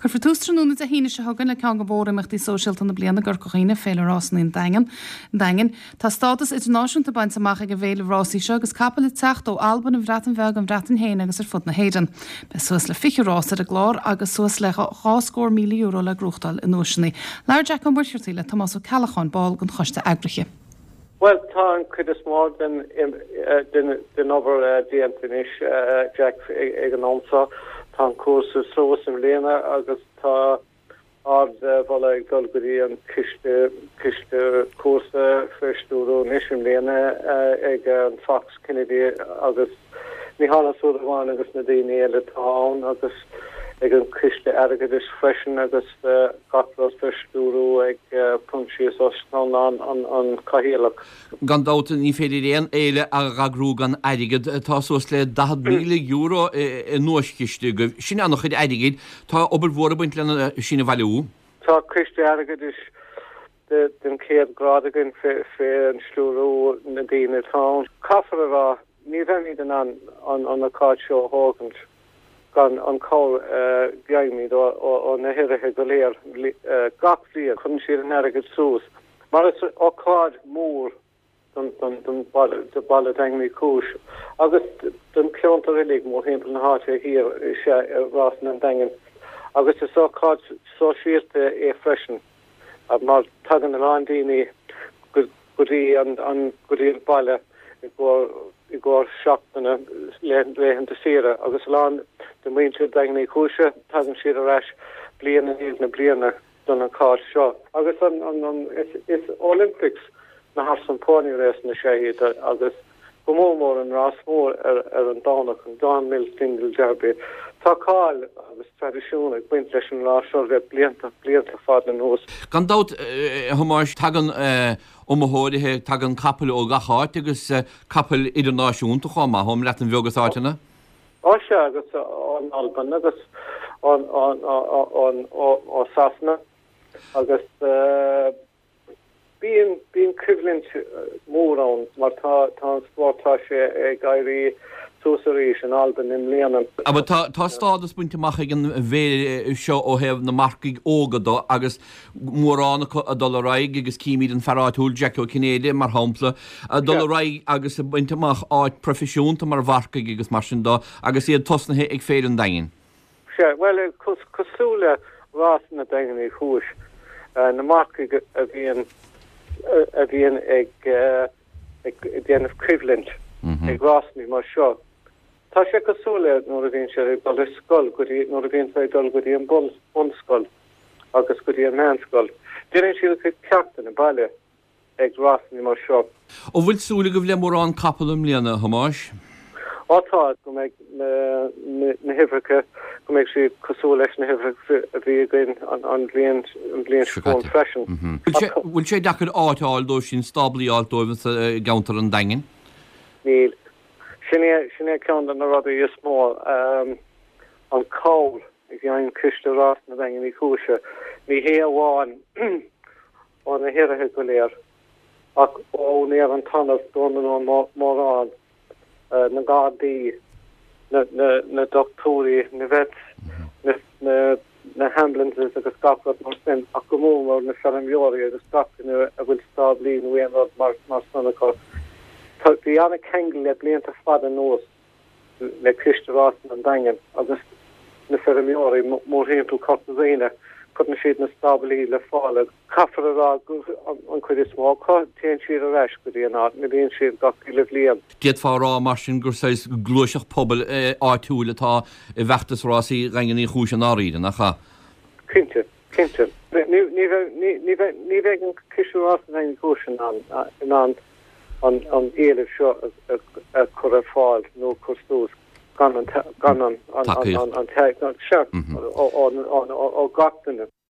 Chur for tústranúna a híine se hagan le cean go bóra meachtaí sóisialta na bliana gur cochéine féilerásan in daingen. Tá stádas idirnáisiúnta baint amach go bhéile rásí seo agus capala techt ó Alban an bhreatan bheg an bhreatan héine agus ar fud na héidir. Be suas le fichirrásar a glár agus suas le €500 milliún le grúchtal in Oisinaí. Leir Jack an Buirtíle Tomás ó Calachán ball gon choiste agriche. Well, tá chud is mór den over diantinis Jack ag an ansa tá cuasa slós im léana agus tá ard bhil ag dulgurí an ciste cuasa firstúrú nis im léana ag an Fox Kennedy agus ní hála súd bháin agus na daoine eile táin agus ag an ciste agad is freisin agus gatras firstúrú ag puntíos osnán an cahéalach. Gandátá ní féidir réon éile a ragrú gan airigid tá sos le €10 milliún nuasciste go sin annach chuid airigid tá obair mhór buint lena sinna bhú. Tá ciste agad is den céad gradagin fé an slúrú na daoine táin. Caafar ará ní bheith den an a cáid seo hágant. Gan an cá gaimid ó na hiirithe go léir gach bliain chun siad an airigid sús. Mar is ó cád mór de balle daingmí cúis. Agus den ceantar ilig mór himp na háte hir sé rásan an daingin. Agus is ó cád só siirte freisin. Mar tagan an randíní gorí an gorí baile i ggur seachtainna léhan de sire agus lán de muinte daingní cúise tagan siad a reis bliana na bliana don an cád seo. Agus is Olympics na har sampóni réis na séhid agus gomór an rásmór ar an dánach an 2 mil single derby. Tá cáil agus tradiisiún ag buint leis an ráseo bheith blianta fad an nós. Gandát thomáis tagan ómthóirithe tagan capal ó gacháit agus capal idirnáisiúnta chomá thom leat an bheogas áitina? Á se agus an Alban agus ó Sasna agus bíon cuiblint mór an mar tá sporttá sé ag gairí túsaríis an Alban im léanam. Aber tá stádas buinteach ag an bhé seo ó hebh na marcaigh ógadá agus mórrána a doraig agus cíimiid an ferráúil Jack ó Cinnéide mar hámpla a doraig agus buinteach áid profisiúnta mar bharcaigh agus mar sin dá agus iad tosnathe ag féir an dain. Se well cosúla rás na dain í chúis na marcaigh a bhíon ag déanamh cuiblint ag rásní mar seo. Tá sé cosúla nóair a bhíonn sé bol scoil nóair a bhíonn sé dul go dtí an bonscoil agus go dtí an meánscoil. Déanann siad chu ceachtain na baile ag rásní mar seo. Ó bhfuil súla go bhfuil mór an capalm léana Thomáis? Átá go méid na hifrice go méid si cosú leis na hifrice a bhí gin an blion scón freisin. Bhfuil sé dachar átáil dó sin stabliáil dóibh gaantar an daingin? Níl. Sinné cean an rud is smó an cáil ag bhíon ciste rás na daingin í chúise. Ní hé amháin ó na hiirithe go léir ach ó néar an tanmh dónán mórrán na gádaí na doctóí na vets na ambulances agus scafrad mar sin ach go mór na ferramjóí agus scafrad a bhfuil stablí na bhéanrad mar sannaá. Bhí anna kegel le blianta fad an nós le Christarrásan an daingin agus na ferramjóí mór héimplú cortazéine chuna siad na stabilí le fála. Caafar ará an chuid is smá téann siad a reis go dtí an áit na bhíonn siad gach le blian. Diad fárá mar sin gur sais glúiseach pobl áitiúil atá i bheachtasrásaí rangan í chúis an áíide nach cha? Cinte. Ní bheith an Christarrásan an chúis an éileh seo a chur a fáil nó costús gan an teag ó gatainna.